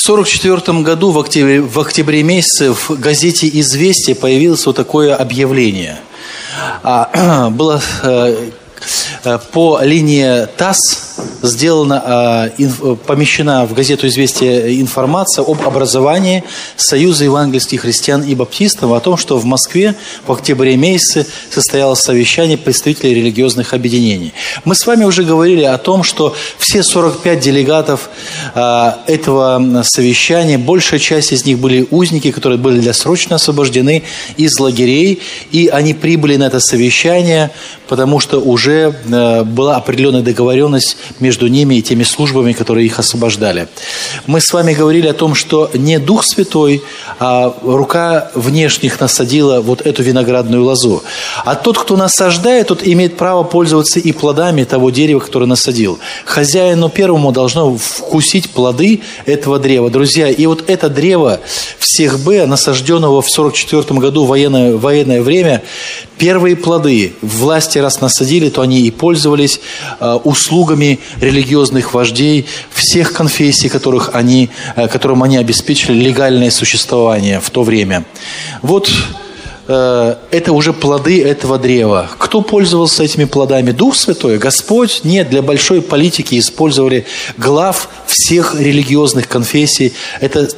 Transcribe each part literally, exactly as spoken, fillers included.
сорок четвёртом году в октябре, в октябре месяце в газете «Известия» появилось вот такое объявление. А, было э, по линии ТАСС сделана, помещена в газету «Известия» информация об образовании Союза евангельских христиан и баптистов, о том, что в Москве в октябре месяце состоялось совещание представителей религиозных объединений. Мы с вами уже говорили о том, что все сорок пять делегатов этого совещания, большая часть из них были узники, которые были досрочно освобождены из лагерей, и они прибыли на это совещание, потому что уже была определенная договоренность между ними и теми службами, которые их освобождали. Мы с вами говорили о том, что не Дух Святой, а рука внешних насадила вот эту виноградную лозу. А тот, кто насаждает, тот имеет право пользоваться и плодами того дерева, которое насадил. Хозяину первому должно вкусить плоды этого древа. Друзья, и вот это древо всех Б, насажденного в сорок четвёртом году в военное, военное время, первые плоды власти раз насадили, то они и пользовались э, услугами религиозных вождей всех конфессий, которых они, э, которым они обеспечили легальное существование в то время. Вот э, это уже плоды этого древа. Кто пользовался этими плодами? Дух Святой? Господь? Нет, для большой политики использовали глав всех религиозных конфессий. Это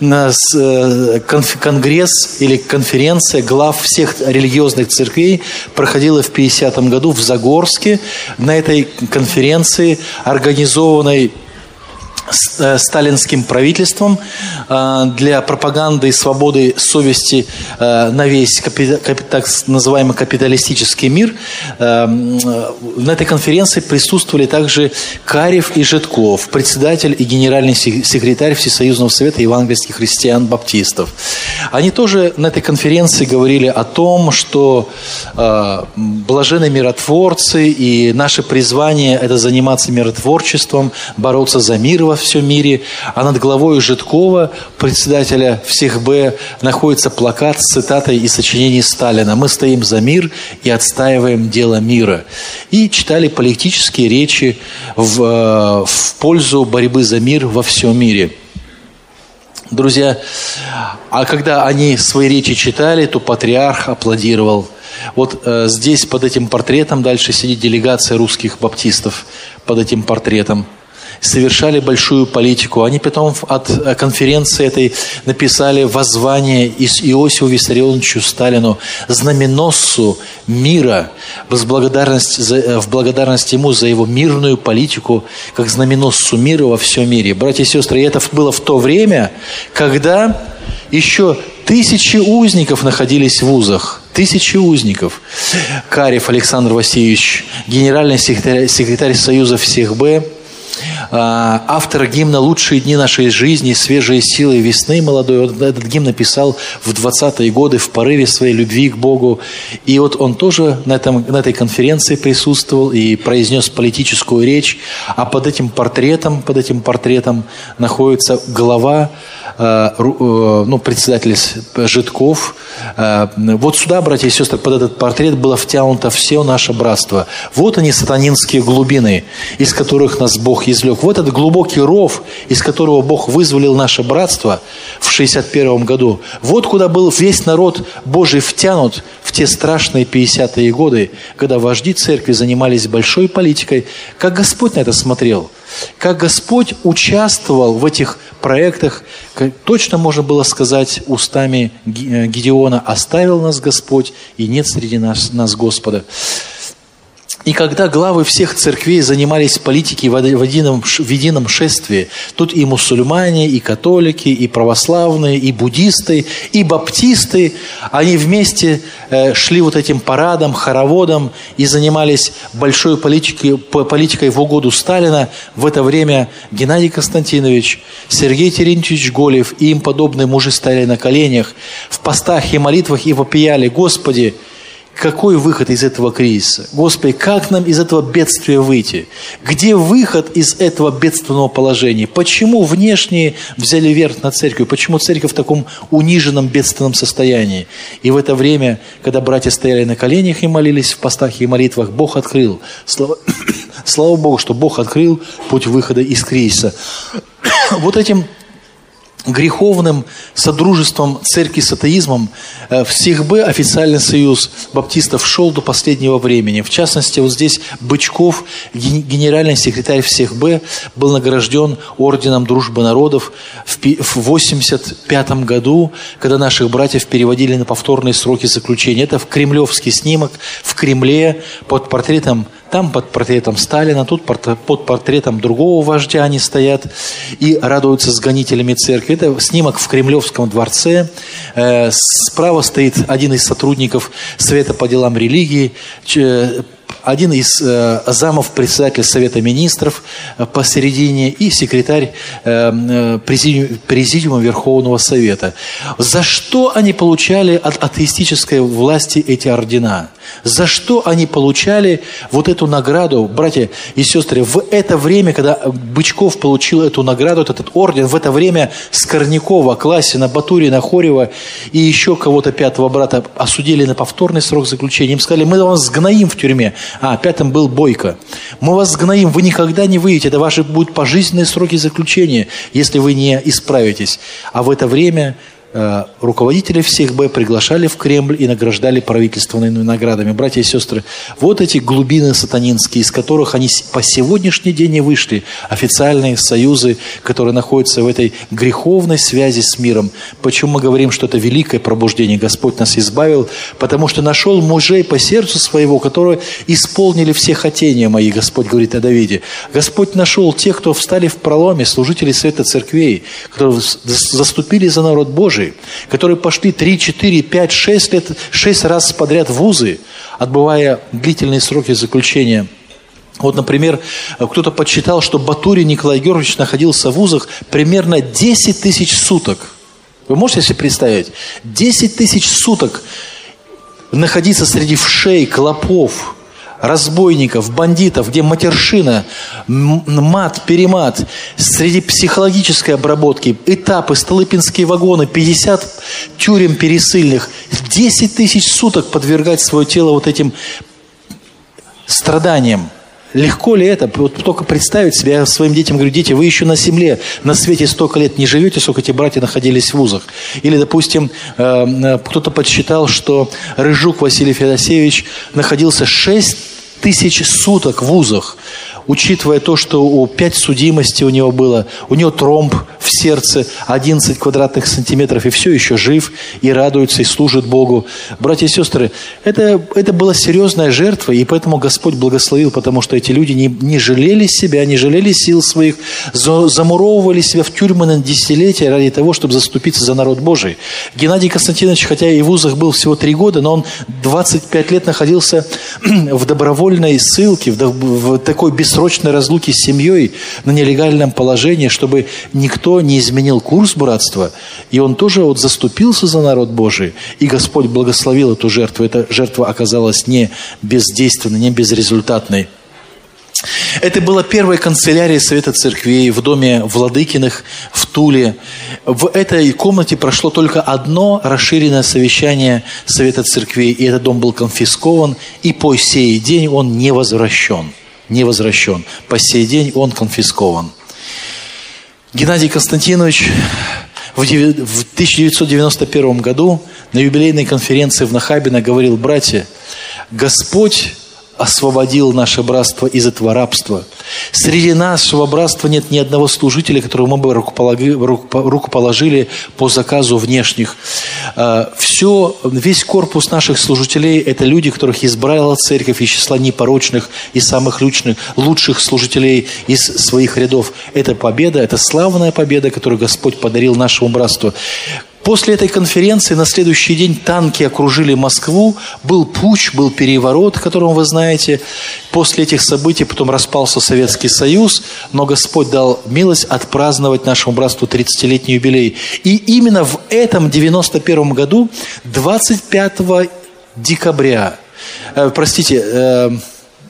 конгресс или конференция глав всех религиозных церквей проходила в пятидесятом году в Загорске. На этой конференции, организованной сталинским правительством для пропаганды и свободы совести на весь так называемый капиталистический мир. На этой конференции присутствовали также Карев и Житков, председатель и генеральный секретарь Всесоюзного совета евангельских христиан-баптистов. Они тоже на этой конференции говорили о том, что блаженны миротворцы, и наше призвание – это заниматься миротворчеством, бороться за мир во всем мире. А над главой Житкова, председателя всех Б, находится плакат с цитатой из сочинений Сталина: «Мы стоим за мир и отстаиваем дело мира». И читали политические речи в, в пользу борьбы за мир во всем мире. Друзья, а когда они свои речи читали, то патриарх аплодировал. Вот э, здесь под этим портретом дальше сидит делегация русских баптистов, под этим портретом. Совершали большую политику. Они потом от конференции этой написали воззвание Иосифу Виссарионовичу Сталину, знаменосцу мира, в благодарность, за, в благодарность ему за его мирную политику, как знаменосцу мира во всем мире. Братья и сестры, и это было в то время, когда еще тысячи узников находились в вузах. Тысячи узников. Карев Александр Васильевич, генеральный секретарь, секретарь Союза всех Б, автор гимна «Лучшие дни нашей жизни, свежие силы весны молодой». Вот этот гимн написал в двадцатые годы в порыве своей любви к Богу. И вот он тоже на, этом, на этой конференции присутствовал и произнес политическую речь. А под этим портретом, под этим портретом находится глава, ну, председатель Житков. Вот сюда, братья и сестры, под этот портрет было втянуто все наше братство. Вот они, сатанинские глубины, из которых нас Бог извлек. Вот этот глубокий ров, из которого Бог вызволил наше братство в шестьдесят первом году. Вот куда был весь народ Божий втянут в те страшные пятидесятые годы, когда вожди церкви занимались большой политикой. Как Господь на это смотрел? Как Господь участвовал в этих проектах, как точно можно было сказать устами Гедеона: «Оставил нас Господь, и нет среди нас, нас Господа». И когда главы всех церквей занимались политикой в едином, в едином шествии, тут и мусульмане, и католики, и православные, и буддисты, и баптисты, они вместе э, шли вот этим парадом, хороводом и занимались большой политикой, политикой в угоду Сталина. В это время Геннадий Константинович, Сергей Терентьевич Голев и им подобные мужи стояли на коленях, в постах и молитвах и вопияли: «Господи, какой выход из этого кризиса? Господи, как нам из этого бедствия выйти? Где выход из этого бедственного положения? Почему внешние взяли верх над церковью? Почему церковь в таком униженном бедственном состоянии?» И в это время, когда братья стояли на коленях и молились в постах и молитвах, Бог открыл. Слава, слава Богу, что Бог открыл путь выхода из кризиса. Вот этим греховным содружеством церкви с атеизмом в СИХБ официальный союз баптистов шел до последнего времени. В частности, вот здесь Бычков, генеральный секретарь СИХБ, был награжден орденом Дружбы народов в восемьдесят пятом году, когда наших братьев переводили на повторные сроки заключения. Это в кремлевский снимок в Кремле под портретом, там под портретом Сталина, тут под портретом другого вождя они стоят и радуются с гонителями церкви. Это снимок в Кремлевском дворце. Справа стоит один из сотрудников Совета по делам религии, один из э, замов председателя Совета министров э, посередине и секретарь э, президиума, президиума Верховного Совета. За что они получали от атеистической власти эти ордена? За что они получали вот эту награду? Братья и сестры, в это время, когда Бычков получил эту награду, этот орден, в это время Скорнякова, Классина, Батурина, Хорева и еще кого-то пятого брата осудили на повторный срок заключения. Им сказали: мы вас сгноим в тюрьме. А, пятым был Бойко. Мы вас сгноим, вы никогда не выйдете. Это ваши будут пожизненные сроки заключения, если вы не исправитесь. А в это время э, руководители всех Б приглашали в Кремль и награждали правительственными наградами. Братья и сестры, вот эти глубины сатанинские, из которых они по сегодняшний день и вышли. Официальные союзы, которые находятся в этой греховной связи с миром. Почему мы говорим, что это великое пробуждение? Господь нас избавил, потому что нашел мужей по сердцу своего, которые исполнили все хотения мои, Господь говорит о Давиде. Господь нашел тех, кто встали в проломе, служители Совета Церквей, которые заступили за народ Божий, которые пошли три, четыре, пять, шесть лет, шесть раз подряд в вузы, отбывая длительные сроки заключения. Вот, например, кто-то подсчитал, что Батурин Николай Георгиевич находился в вузах примерно десять тысяч суток. Вы можете себе представить? десять тысяч суток находиться среди вшей, клопов, разбойников, бандитов, где матершина, мат, перемат, среди психологической обработки, этапы, столыпинские вагоны, пятьдесят тюрем пересыльных, десять тысяч суток подвергать свое тело вот этим страданиям. Легко ли это? Вот только представить себе, я своим детям говорю: дети, вы еще на земле, на свете столько лет не живете, сколько эти братья находились в вузах. Или, допустим, кто-то подсчитал, что Рыжук Василий Федосеевич находился шесть тысяч суток в вузах, учитывая то, что у пять судимостей у него было, у него тромб в сердце одиннадцать квадратных сантиметров, и все еще жив, и радуется, и служит Богу. Братья и сестры, это, это была серьезная жертва, и поэтому Господь благословил, потому что эти люди не, не жалели себя, не жалели сил своих, за, замуровывали себя в тюрьмы на десятилетия ради того, чтобы заступиться за народ Божий. Геннадий Константинович, хотя и в вузах был всего три года, но он двадцать пять лет находился в добровольной ссылке, в, в такой бессрочной разлуке с семьей, на нелегальном положении, чтобы никто не изменил курс братства. И он тоже вот заступился за народ Божий. И Господь благословил эту жертву. Эта жертва оказалась не бездейственной, не безрезультатной. Это была первая канцелярия Совета Церквей в доме Владыкиных в Туле. В этой комнате прошло только одно расширенное совещание Совета Церквей, и этот дом был конфискован, и по сей день он не возвращен. Не возвращен. По сей день он конфискован. Геннадий Константинович в тысяча девятьсот девяносто первом году на юбилейной конференции в Нахабино говорил: братья, Господь освободил наше братство из этого рабства. Среди нашего братства нет ни одного служителя, которого мы бы рукоположили по заказу внешних. Все, весь корпус наших служителей – это люди, которых избрала церковь из числа непорочных и самых лучших, лучших служителей из своих рядов. Это победа, это славная победа, которую Господь подарил нашему братству. После этой конференции на следующий день танки окружили Москву, был путч, был переворот, которым вы знаете. После этих событий потом распался Советский Союз, но Господь дал милость отпраздновать нашему братству тридцатилетний юбилей. И именно в этом девяносто первом году, двадцать пятого декабря, э, простите, э,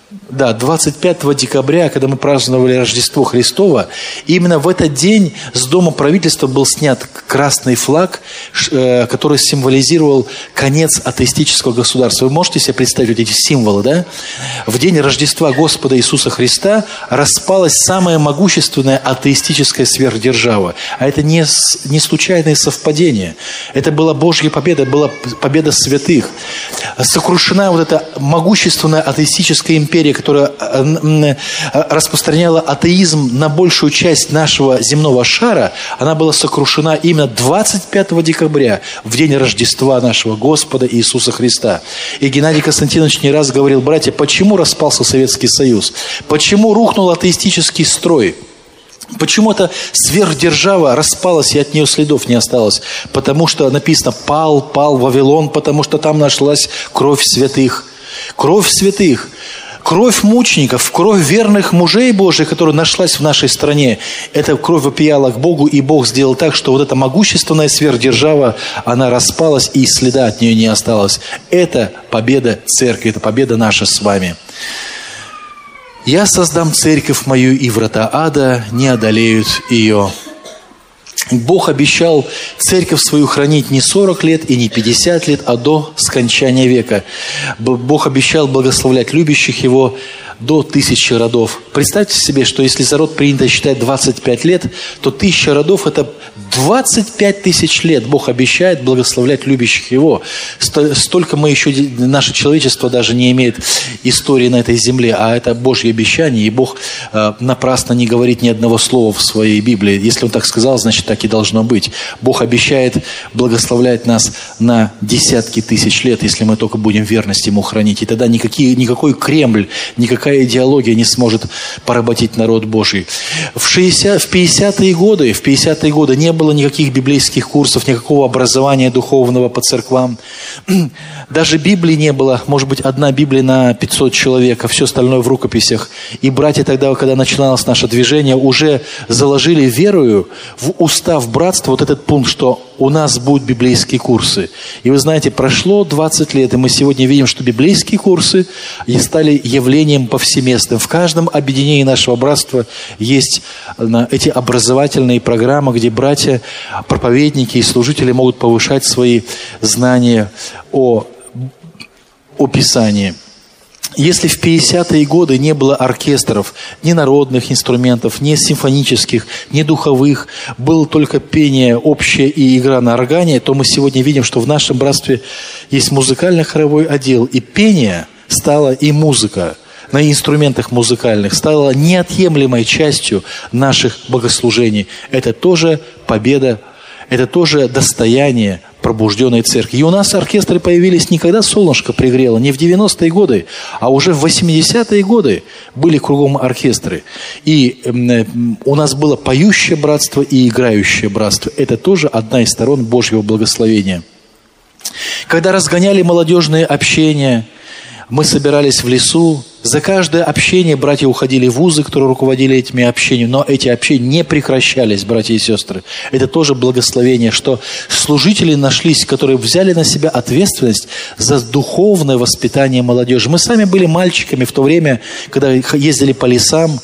Да, двадцать пятого декабря, когда мы праздновали Рождество Христово, именно в этот день с Дома правительства был снят красный флаг, который символизировал конец атеистического государства. Вы можете себе представить вот эти символы, да? В день Рождества Господа Иисуса Христа распалась самая могущественная атеистическая сверхдержава. А это не, не случайное совпадение. Это была Божья победа, была победа святых. Сокрушена вот эта могущественная атеистическая империя, которая распространяла атеизм на большую часть нашего земного шара, она была сокрушена именно двадцать пятого декабря, в день Рождества нашего Господа Иисуса Христа. И Геннадий Константинович не раз говорил: братья, почему распался Советский Союз? Почему рухнул атеистический строй? Почему эта сверхдержава распалась и от нее следов не осталось? Потому что написано: пал, пал Вавилон, потому что там нашлась кровь святых. Кровь святых. Кровь мучеников, кровь верных мужей Божьих, которая нашлась в нашей стране, эта кровь вопияла к Богу, и Бог сделал так, что вот эта могущественная сверхдержава, она распалась, и следа от нее не осталось. Это победа церкви, это победа наша с вами. «Я создам церковь мою, и врата ада не одолеют ее». Бог обещал церковь свою хранить не сорок лет и не пятьдесят лет, а до скончания века. Бог обещал благословлять любящих Его до тысячи родов. Представьте себе, что если за род принято считать двадцать пять лет, то тысяча родов – это двадцать пять тысяч лет. Бог обещает благословлять любящих Его. Столько мы еще, наше человечество даже не имеет истории на этой земле, а это Божье обещание, и Бог э, напрасно не говорит ни одного слова в своей Библии. Если Он так сказал, значит, так и должно быть. Бог обещает благословлять нас на десятки тысяч лет, если мы только будем верность Ему хранить. И тогда никакие, никакой Кремль, никакая идеология не сможет поработить народ Божий. В, шестидесятые, в пятидесятые годы, в пятидесятые годы не было никаких библейских курсов, никакого образования духовного по церквам. Даже Библии не было. Может быть, одна Библия на пятьсот человек, а все остальное в рукописях. И братья тогда, когда начиналось наше движение, уже заложили верою в устав братства вот этот пункт, что у нас будут библейские курсы. И вы знаете, прошло двадцать лет, и мы сегодня видим, что библейские курсы стали явлением повсеместным. В каждом объединении нашего братства есть эти образовательные программы, где братья, проповедники и служители могут повышать свои знания о, о Писании. Если в пятидесятые годы не было оркестров, ни народных инструментов, ни симфонических, ни духовых, было только пение общее и игра на органе, то мы сегодня видим, что в нашем братстве есть музыкально-хоровой отдел, и пение стало, и музыка на инструментах музыкальных стала неотъемлемой частью наших богослужений. Это тоже победа, это тоже достояние пробужденной церкви. И у нас оркестры появились не когда солнышко пригрело, не в девяностые годы, а уже в восьмидесятые годы были кругом оркестры. И у нас было поющее братство и играющее братство. Это тоже одна из сторон Божьего благословения. Когда разгоняли молодежные общения, мы собирались в лесу. За каждое общение братья уходили в вузы, которые руководили этими общениями, но эти общения не прекращались, братья и сестры. Это тоже благословение, что служители нашлись, которые взяли на себя ответственность за духовное воспитание молодежи. Мы сами были мальчиками в то время, когда ездили по лесам,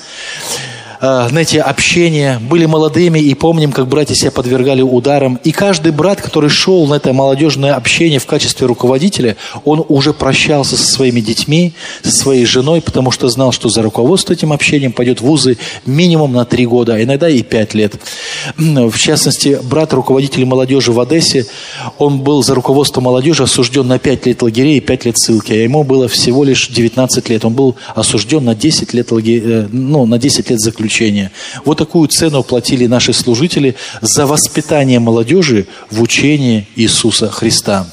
на эти общения, были молодыми, и помним, как братья себя подвергали ударам. И каждый брат, который шел на это молодежное общение в качестве руководителя, он уже прощался со своими детьми, со своей женой, потому что знал, что за руководство этим общением пойдет в вузы минимум на три года, а иногда и пять лет. В частности, брат, руководитель молодежи в Одессе, он был за руководство молодежи осужден на пять лет лагерей и пять лет ссылки, а ему было всего лишь девятнадцать лет. Он был осужден на десять лет, лагерей, ну, на десять лет заключения. Вот такую цену платили наши служители за воспитание молодежи в учении Иисуса Христа.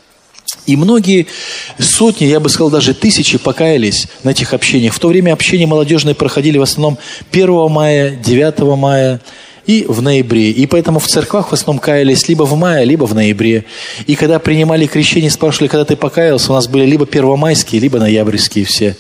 И многие сотни, я бы сказал, даже тысячи покаялись на этих общениях. В то время общения молодежные проходили в основном первого мая, девятого мая и в ноябре. И поэтому в церквах в основном каялись либо в мае, либо в ноябре. И когда принимали крещение, спрашивали, когда ты покаялся, у нас были либо первомайские, либо ноябрьские все.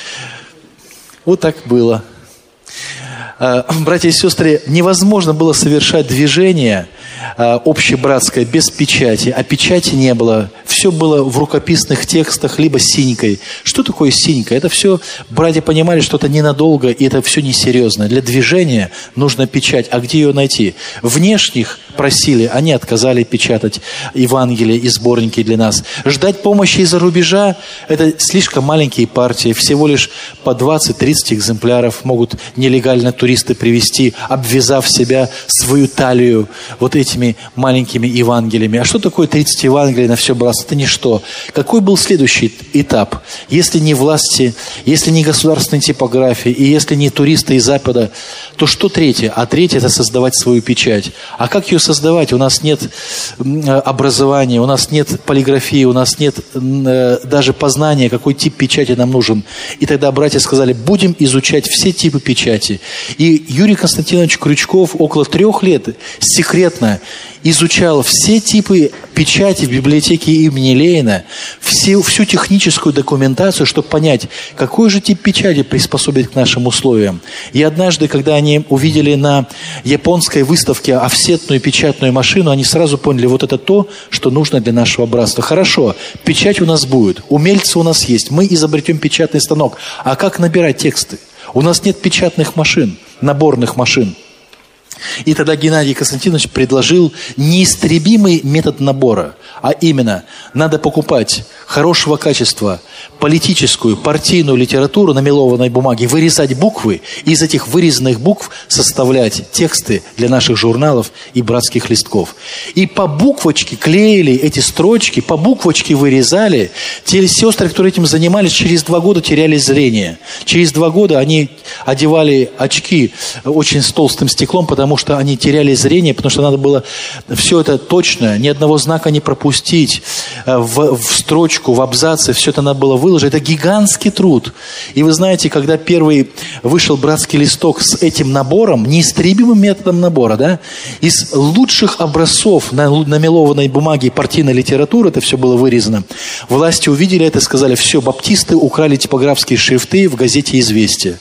Вот так было. Братья и сестры, невозможно было совершать движение общебратское, без печати, а печати не было. Все было в рукописных текстах, либо синькой. Что такое синька? Это все, братья понимали, что это ненадолго, и это все несерьезно. Для движения нужна печать. А где ее найти? Внешних просили, они отказали печатать Евангелие и сборники для нас. Ждать помощи из-за рубежа – это слишком маленькие партии. Всего лишь по двадцать-тридцать экземпляров могут нелегально туристы привезти, обвязав себя, свою талию вот этими маленькими Евангелиями. А что такое тридцать Евангелий на все братство? Это ничто. Какой был следующий этап? Если не власти, если не государственной типографии, и если не туристы из Запада, то что третье? А третье – это создавать свою печать. А как ее создавать? У нас нет образования, у нас нет полиграфии, у нас нет даже познания, какой тип печати нам нужен. И тогда братья сказали, будем изучать все типы печати. И Юрий Константинович Крючков около трех лет секретно изучал все типы печати в библиотеке имени Ленина, все, всю техническую документацию, чтобы понять, какой же тип печати приспособить к нашим условиям. И однажды, когда они увидели на японской выставке офсетную печатную машину, они сразу поняли, вот это то, что нужно для нашего братства. Хорошо, печать у нас будет, умельцы у нас есть, мы изобретем печатный станок. А как набирать тексты? У нас нет печатных машин, наборных машин. И тогда Геннадий Константинович предложил неистребимый метод набора. А именно, надо покупать хорошего качества политическую, партийную литературу на мелованной бумаге, вырезать буквы, и из этих вырезанных букв составлять тексты для наших журналов и братских листков. И по буквочке клеили эти строчки, по буквочке вырезали. Те сестры, которые этим занимались, через два года теряли зрение. Через два года они одевали очки очень с толстым стеклом, потому что они теряли зрение, потому что надо было все это точно, ни одного знака не пропустить, в, в строчку, в абзацы, все это надо было выложить. Это гигантский труд. И вы знаете, когда первый вышел братский листок с этим набором, неистребимым методом набора, да, из лучших образцов на, на мелованной бумаге партийной литературы, это все было вырезано, власти увидели это и сказали, все, баптисты украли типографские шрифты в газете «Известия».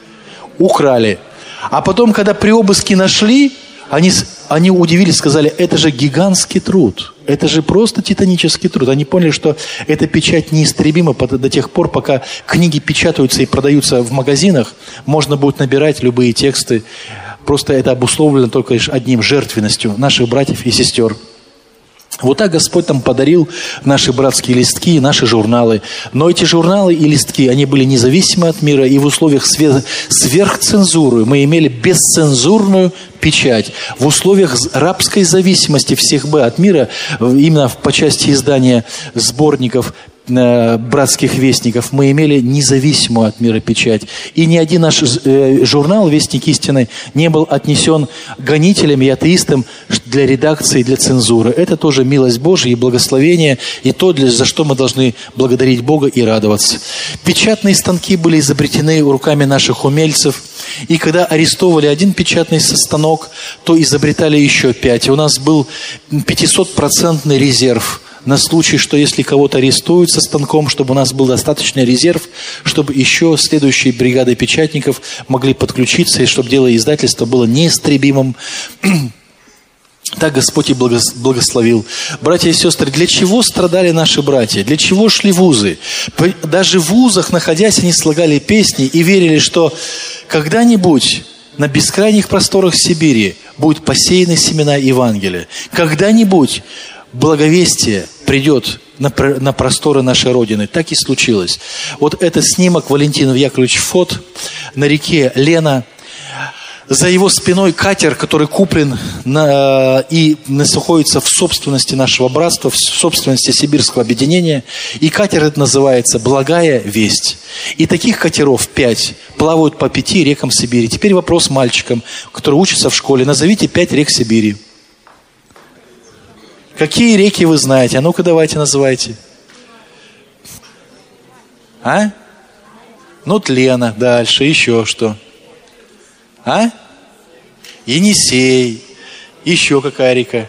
Украли. А потом, когда при обыске нашли, они, они удивились, сказали, это же гигантский труд. Это же просто титанический труд. Они поняли, что эта печать неистребима до тех пор, пока книги печатаются и продаются в магазинах, можно будет набирать любые тексты. Просто это обусловлено только лишь одним – жертвенностью наших братьев и сестер. Вот так Господь нам подарил наши братские листки, наши журналы. Но эти журналы и листки, они были независимы от мира, и в условиях сверхцензуры мы имели бесцензурную печать. В условиях рабской зависимости всех бы от мира, именно по части издания сборников братских вестников, мы имели независимую от мира печать. И ни один наш э, журнал «Вестник истины» не был отнесен гонителям и атеистам для редакции, для цензуры. Это тоже милость Божия и благословение, и то, для, за что мы должны благодарить Бога и радоваться. Печатные станки были изобретены руками наших умельцев, и когда арестовывали один печатный станок, то изобретали еще пять. И у нас был пятисотпроцентный резерв на случай, что если кого-то арестуют со станком, чтобы у нас был достаточный резерв, чтобы еще следующие бригады печатников могли подключиться, и чтобы дело издательства было неистребимым. Так Господь и благословил. Братья и сестры, для чего страдали наши братья? Для чего шли вузы? Даже в вузах, находясь, они слагали песни и верили, что когда-нибудь на бескрайних просторах Сибири будут посеяны семена Евангелия. Когда-нибудь благовестие придет на, на просторы нашей Родины. Так и случилось. Вот этот снимок Валентин Яковлевич Фот на реке Лена. За его спиной катер, который куплен на, и находится в собственности нашего братства, в собственности Сибирского объединения. И катер это называется «Благая весть». И таких катеров пять плавают по пяти рекам Сибири. Теперь вопрос мальчикам, которые учатся в школе. Назовите пять рек Сибири. Какие реки вы знаете? А ну-ка давайте называйте. А? Ну, Тлена. Дальше. Еще что? А? Енисей. Еще какая река?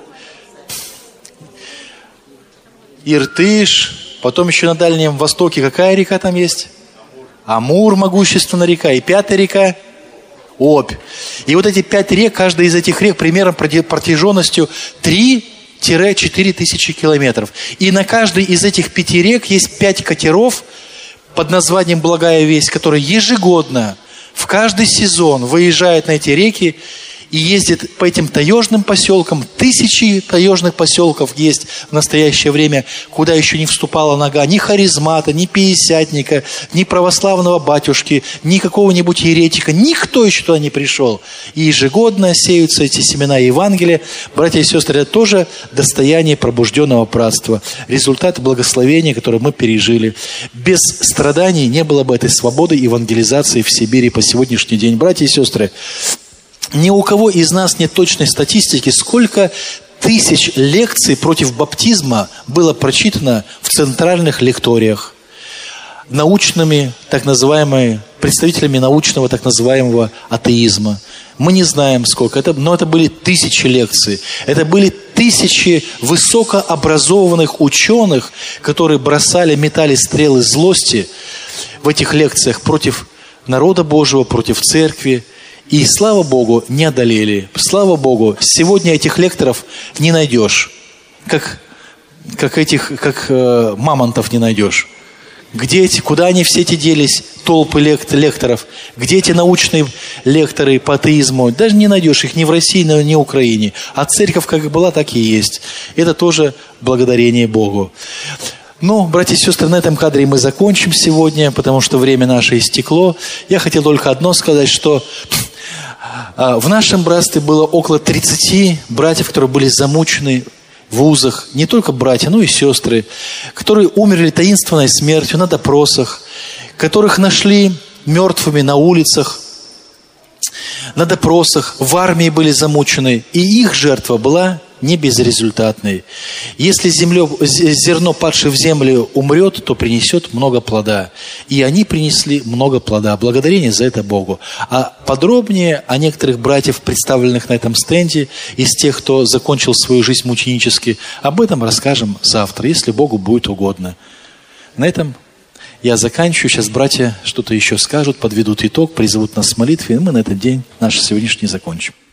Иртыш. Потом еще на Дальнем Востоке какая река там есть? Амур, могущественная река. И пятая река? Обь. И вот эти пять рек, каждая из этих рек примерно протяженностью три-четыре тысячи километров. И на каждой из этих пяти рек есть пять катеров под названием «Благая весть», которые ежегодно, в каждый сезон выезжают на эти реки и ездит по этим таежным поселкам. Тысячи таежных поселков есть в настоящее время, куда еще не вступала нога ни харизмата, ни пятидесятника, ни православного батюшки, ни какого-нибудь еретика. Никто еще туда не пришел. И ежегодно сеются эти семена Евангелия. Братья и сестры, это тоже достояние пробужденного братства. Результат благословения, которое мы пережили. Без страданий не было бы этой свободы евангелизации в Сибири по сегодняшний день. Братья и сестры, ни у кого из нас нет точной статистики, сколько тысяч лекций против баптизма было прочитано в центральных лекториях научными, так называемыми, представителями научного так называемого атеизма. Мы не знаем, сколько это, но это были тысячи лекций. Это были тысячи высокообразованных ученых, которые бросали, метали стрелы злости в этих лекциях против народа Божьего, против церкви. И, слава Богу, не одолели. Слава Богу, сегодня этих лекторов не найдешь. Как, как этих, как э, мамонтов не найдешь. Где эти, куда они все эти делись, толпы лект, лекторов? Где эти научные лекторы по атеизму? Даже не найдешь их ни в России, ни в Украине. А церковь как была, так и есть. Это тоже благодарение Богу. Ну, братья и сестры, на этом кадре мы закончим сегодня, потому что время наше истекло. Я хотел только одно сказать, что в нашем братстве было около тридцати братьев, которые были замучены в вузах. Не только братья, но и сестры, которые умерли таинственной смертью на допросах, которых нашли мертвыми на улицах, на допросах, в армии были замучены. И их жертва была не безрезультатной. Если землё, зерно, падшее в землю, умрет, то принесет много плода. И они принесли много плода. Благодарение за это Богу. А подробнее о некоторых братьев, представленных на этом стенде, из тех, кто закончил свою жизнь мученически, об этом расскажем завтра, если Богу будет угодно. На этом я заканчиваю. Сейчас братья что-то еще скажут, подведут итог, призовут нас к молитве, и мы на этот день наш сегодняшний закончим.